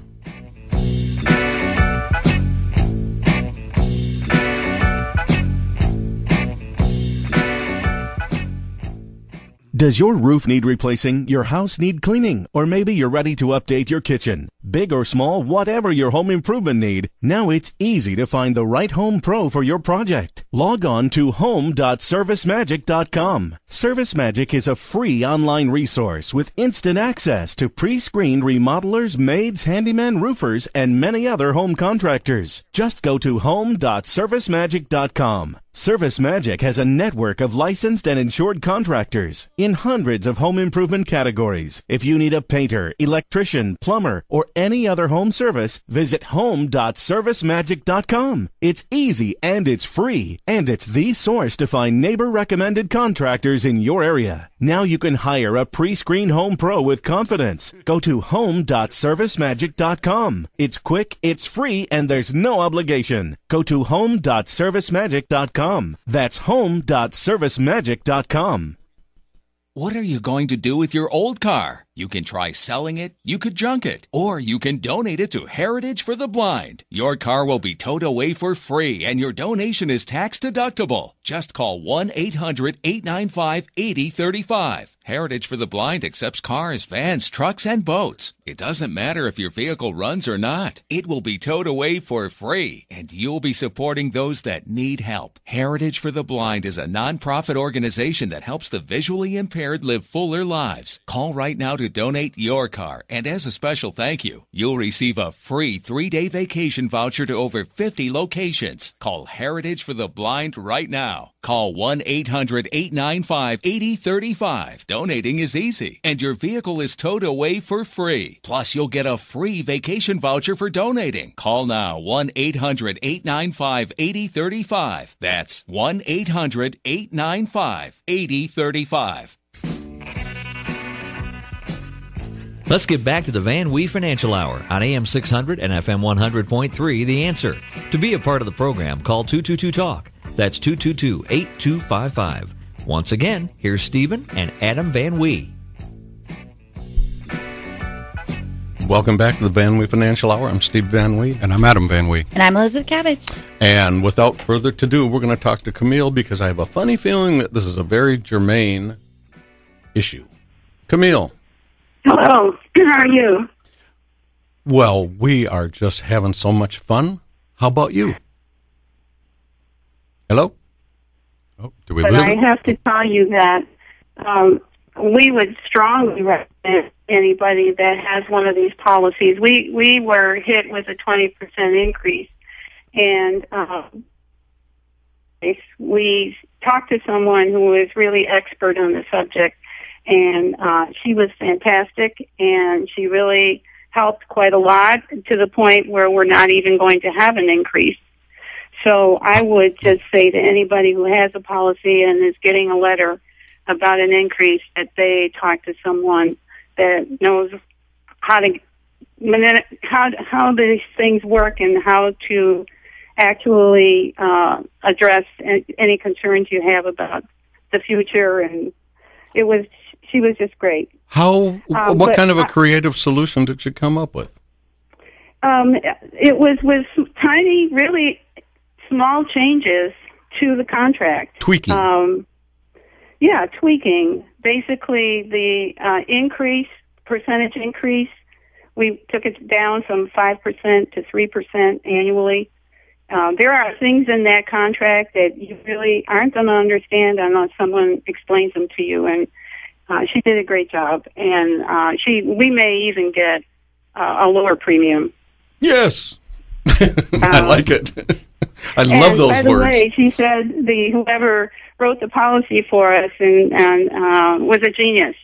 Does your roof need replacing, your house need cleaning, or maybe you're ready to update your kitchen? Big or small, whatever your home improvement need, now it's easy to find the right home pro for your project. Log on to home.servicemagic.com. ServiceMagic is a free online resource with instant access to pre-screened remodelers, maids, handyman, roofers, and many other home contractors. Just go to home.servicemagic.com. ServiceMagic has a network of licensed and insured contractors in hundreds of home improvement categories. If you need a painter, electrician, plumber, or any other home service, visit home.servicemagic.com. It's easy and it's free, and it's the source to find neighbor-recommended contractors in your area. Now you can hire a pre-screened home pro with confidence. Go to home.servicemagic.com. It's quick, it's free, and there's no obligation. Go to home.servicemagic.com. That's home.servicemagic.com. What are you going to do with your old car? You can try selling it, you could junk it, or you can donate it to Heritage for the Blind. Your car will be towed away for free, and your donation is tax deductible. Just call 1-800-895-8035. Heritage for the Blind accepts cars, vans, trucks, and boats. It doesn't matter if your vehicle runs or not. It will be towed away for free, and you'll be supporting those that need help. Heritage for the Blind is a nonprofit organization that helps the visually impaired live fuller lives. Call right now to donate your car, and as a special thank you, you'll receive a free 3-day vacation voucher to over 50 locations. Call Heritage for the Blind right now. Call 1-800-895-8035. Donating is easy, and your vehicle is towed away for free. Plus, you'll get a free vacation voucher for donating. Call now, 1-800-895-8035. That's 1-800-895-8035. Let's get back to the Van Wee Financial Hour on AM 600 and FM 100.3, The Answer. To be a part of the program, call 222-TALK. That's 222-8255. Once again, here's Stephen and Adam Van Wee. welcome back to the Van Wee Financial Hour. I'm Steve Van Wee. And I'm Adam Van Wee. And I'm Elizabeth Cabbage. And without further ado, we're going to talk to Camille because I have a funny feeling that this is a very germane issue. Camille. Hello. How are you? Well, we are just having so much fun. How about you? Hello? Oh, do we but lose I have to tell you that we would strongly recommend anybody that has one of these policies. We were hit with a 20% increase, and we talked to someone who was really expert on the subject, and she was fantastic, and she really helped quite a lot to the point where we're not even going to have an increase. So I would just say to anybody who has a policy and is getting a letter about an increase that they talk to someone that knows how these things work and how to actually address any concerns you have about the future. And she was just great. What kind of a creative solution did you come up with? It was with tiny, really small changes to the contract. Tweaking. Tweaking. Basically, the percentage increase, we took it down from 5% to 3% annually. There are things in that contract that you really aren't going to understand unless someone explains them to you. And she did a great job. And we may even get a lower premium. Yes. I like it. I love those words. By the way, she said whoever wrote the policy for us and was a genius.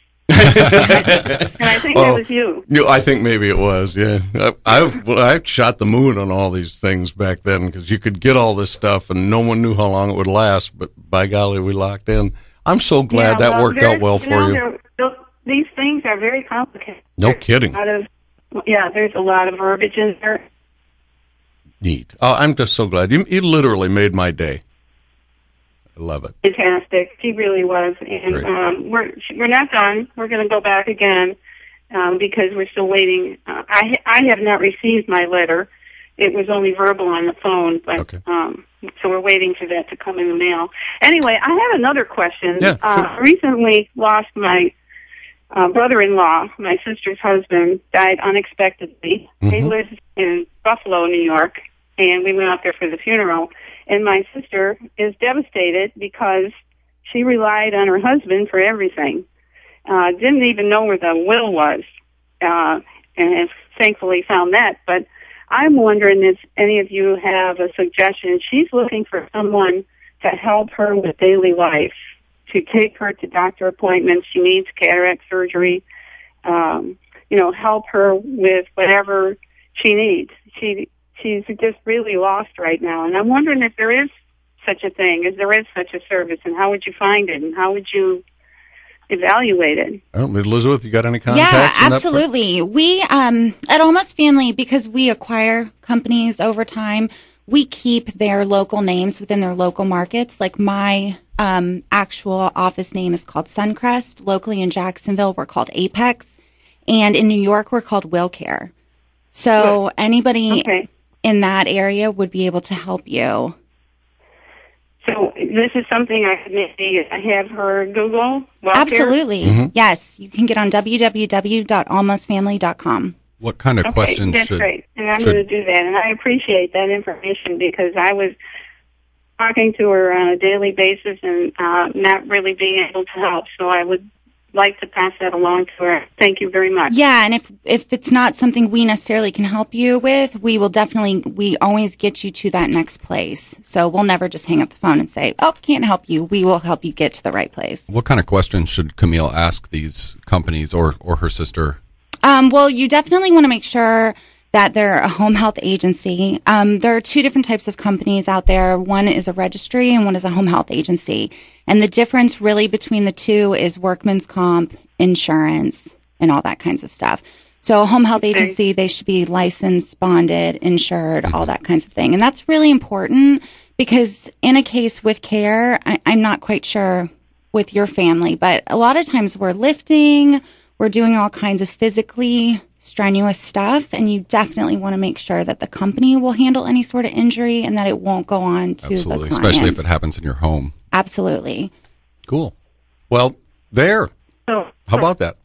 And I think that was you. I think maybe it was, yeah. I shot the moon on all these things back then because you could get all this stuff and no one knew how long it would last, but by golly, we locked in. I'm so glad that worked out well for you. These things are very complicated. No kidding. There's a lot of verbiage in there. Neat. Oh, I'm just so glad. You literally made my day. I love it. Fantastic. She really was. And we're not done. We're going to go back again because we're still waiting. I have not received my letter. It was only verbal on the phone, but okay. So we're waiting for that to come in the mail. Anyway, I have another question. Yeah, sure. I recently lost my brother-in-law. My sister's husband died unexpectedly. Mm-hmm. He lives in Buffalo, New York, and we went out there for the funeral. And my sister is devastated because she relied on her husband for everything. Didn't even know where the will was, and has thankfully found that. But I'm wondering if any of you have a suggestion. She's looking for someone to help her with daily life, to take her to doctor appointments. She needs cataract surgery. Help her with whatever she needs. She's just really lost right now. And I'm wondering if there is such a thing, if there is such a service, and how would you find it, and how would you evaluate it? Elizabeth, you got any contacts? Yeah, absolutely. We, at Almost Family, because we acquire companies over time, we keep their local names within their local markets. Like my actual office name is called Suncrest. Locally in Jacksonville, we're called Apex. And in New York, we're called WillCare. So anybody in that area would be able to help you. So this is something I could maybe have her Google? WellCare? Absolutely. Mm-hmm. Yes. You can get on www.almostfamily.com. What kind of questions that's great. And I'm going to do that. And I appreciate that information because I was talking to her on a daily basis and not really being able to help. So I would like to pass that along to her. Thank you very much. Yeah, and if it's not something we necessarily can help you with, we always get you to that next place. So we'll never just hang up the phone and say, oh, can't help you. We will help you get to the right place. What kind of questions should Camille ask these companies or her sister? Well, you definitely want to make sure that they're a home health agency. There are two different types of companies out there. One is a registry and one is a home health agency. And the difference really between the two is workman's comp, insurance, and all that kinds of stuff. So a home health agency, they should be licensed, bonded, insured, all that kinds of thing. And that's really important because in a case with care, I'm not quite sure with your family, but a lot of times we're lifting, we're doing all kinds of physically strenuous stuff, and you definitely want to make sure that the company will handle any sort of injury and that it won't go on to the client. Especially if it happens in your home. Absolutely. Cool. Well, there. How about that?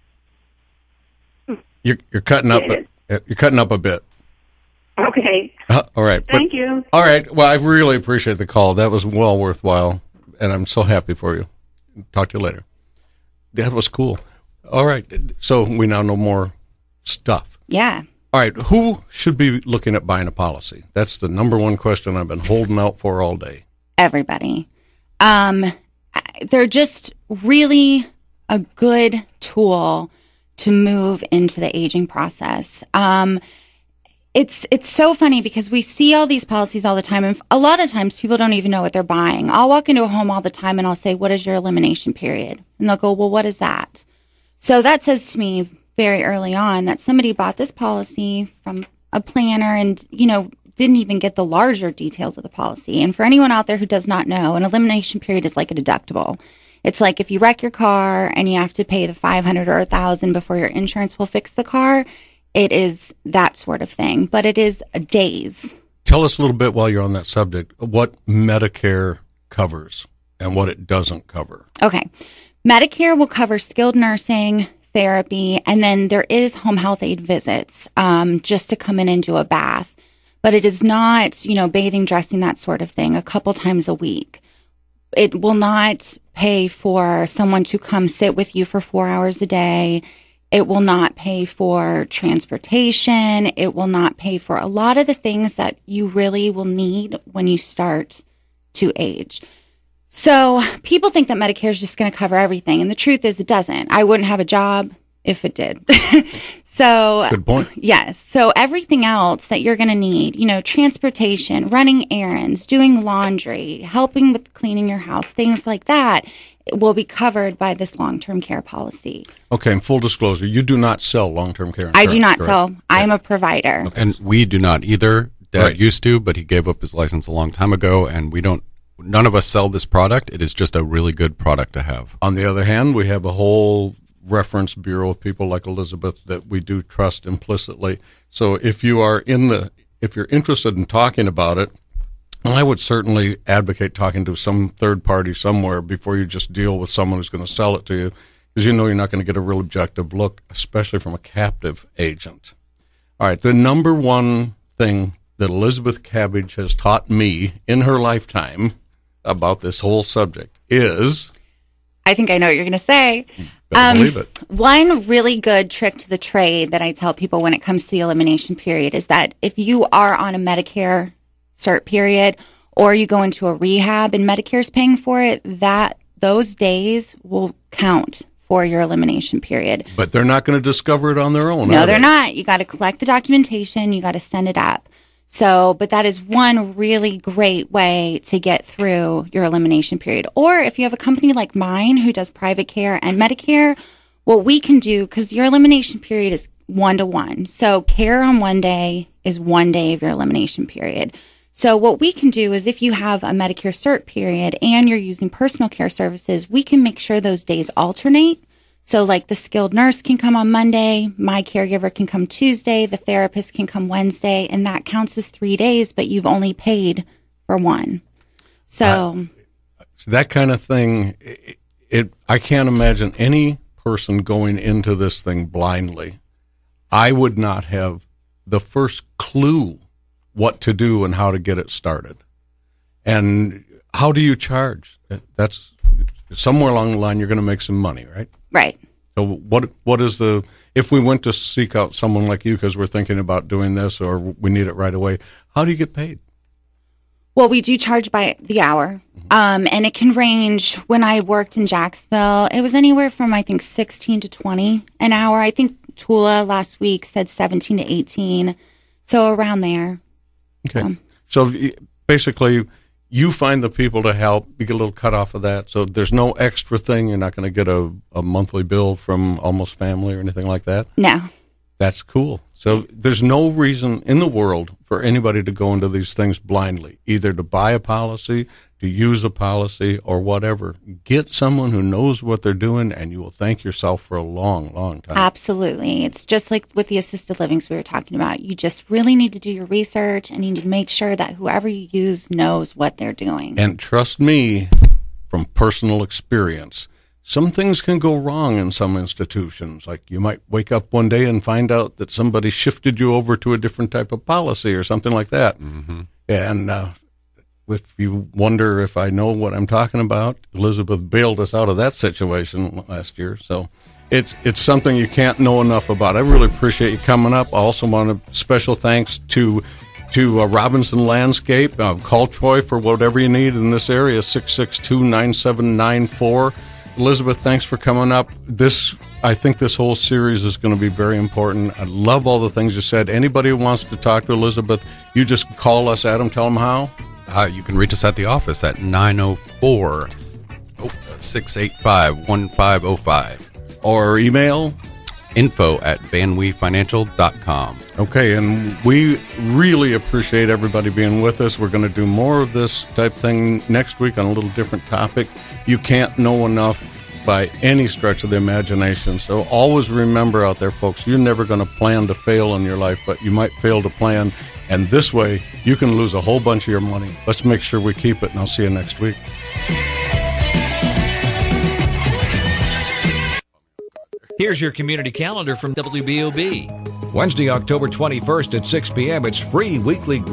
You're cutting up. You're cutting up a bit. Okay. All right. Thank you. All right. Well, I really appreciate the call. That was well worthwhile, and I'm so happy for you. Talk to you later. That was cool. All right. So we now know more stuff. Yeah. All right. Who should be looking at buying a policy? That's the number one question I've been holding out for all day. Everybody. They're just really a good tool to move into the aging process. It's so funny because we see all these policies all the time, and a lot of times people don't even know what they're buying. I'll walk into a home all the time and I'll say, "What is your elimination period?" And they'll go, "Well, what is that?" So that says to me very early on that somebody bought this policy from a planner and, didn't even get the larger details of the policy. And for anyone out there who does not know, an elimination period is like a deductible. It's like if you wreck your car and you have to pay the $500 or $1,000 before your insurance will fix the car, it is that sort of thing. But it is days. Tell us a little bit while you're on that subject, what Medicare covers and what it doesn't cover. Okay. Medicare will cover skilled nursing, therapy, and then there is home health aid visits just to come in and do a bath. But it is not, bathing, dressing, that sort of thing, a couple times a week. It will not pay for someone to come sit with you for 4 hours a day. It will not pay for transportation. It will not pay for a lot of the things that you really will need when you start to age. So people think that Medicare is just going to cover everything. And the truth is it doesn't. I wouldn't have a job if it did. So good point. Yes. So everything else that you're going to need, transportation, running errands, doing laundry, helping with cleaning your house, things like that will be covered by this long-term care policy. Okay. And full disclosure, you do not sell long-term care insurance. I do not correct? sell. I am a provider. Okay. And we do not either. Dad used to, but he gave up his license a long time ago, and none of us sell this product. It is just a really good product to have. On the other hand, we have a whole reference bureau of people like Elizabeth that we do trust implicitly. So if you're interested in talking about it, I would certainly advocate talking to some third party somewhere before you just deal with someone who's going to sell it to you, because you're not going to get a real objective look, especially from a captive agent. All right, the number one thing that Elizabeth Cabbage has taught me in her lifetime about this whole subject is... I think I know what you're going to say. Believe it. One really good trick to the trade that I tell people when it comes to the elimination period is that if you are on a Medicare cert period or you go into a rehab and Medicare's paying for it, those days will count for your elimination period. But they're not going to discover it on their own. No, they're not. You got to collect the documentation. You got to send it up. But that is one really great way to get through your elimination period. Or if you have a company like mine who does private care and Medicare, what we can do, because your elimination period is 1-to-1. So care on one day is 1 day of your elimination period. So what we can do is if you have a Medicare cert period and you're using personal care services, we can make sure those days alternate. So like the skilled nurse can come on Monday, my caregiver can come Tuesday, the therapist can come Wednesday, and that counts as 3 days, but you've only paid for one. So that kind of thing, I can't imagine any person going into this thing blindly. I would not have the first clue what to do and how to get it started. And how do you charge? That's somewhere along the line, you're going to make some money, right? Right. So what is if we went to seek out someone like you because we're thinking about doing this or we need it right away, how do you get paid? Well, we do charge by the hour. And it can range. When I worked in Jacksonville, it was anywhere from, I think, 16 to 20 an hour. I think Tula last week said 17 to 18. So around there. Okay. So basically, you find the people to help. You get a little cut off of that. So there's no extra thing. You're not going to get a monthly bill from Almost Family or anything like that? No. That's cool. So there's no reason in the world for anybody to go into these things blindly, either to buy a policy, to use a policy or whatever. Get someone who knows what they're doing, and you will thank yourself for a long, long time. Absolutely. It's just like with the assisted livings we were talking about. You just really need to do your research, and you need to make sure that whoever you use knows what they're doing. And trust me, from personal experience, some things can go wrong in some institutions. Like you might wake up one day and find out that somebody shifted you over to a different type of policy or something like that. Mm-hmm. And if you wonder if I know what I'm talking about, Elizabeth bailed us out of that situation last year. So it's something you can't know enough about. I really appreciate you coming up. I also want a special thanks to Robinson Landscape. Call Troy for whatever you need in this area, 662-9794. Elizabeth, thanks for coming up. I think this whole series is going to be very important. I love all the things you said. Anybody who wants to talk to Elizabeth, you just call us, Adam. Tell them how. You can reach us at the office at 904-685-1505. Or email info@vanweefinancial.com. Okay, and we really appreciate everybody being with us. We're going to do more of this type thing next week on a little different topic. You can't know enough by any stretch of the imagination. So always remember out there, folks, you're never going to plan to fail in your life, but you might fail to plan. And this way, you can lose a whole bunch of your money. Let's make sure we keep it, and I'll see you next week. Here's your community calendar from WBOB. Wednesday, October 21st at 6 p.m. It's free weekly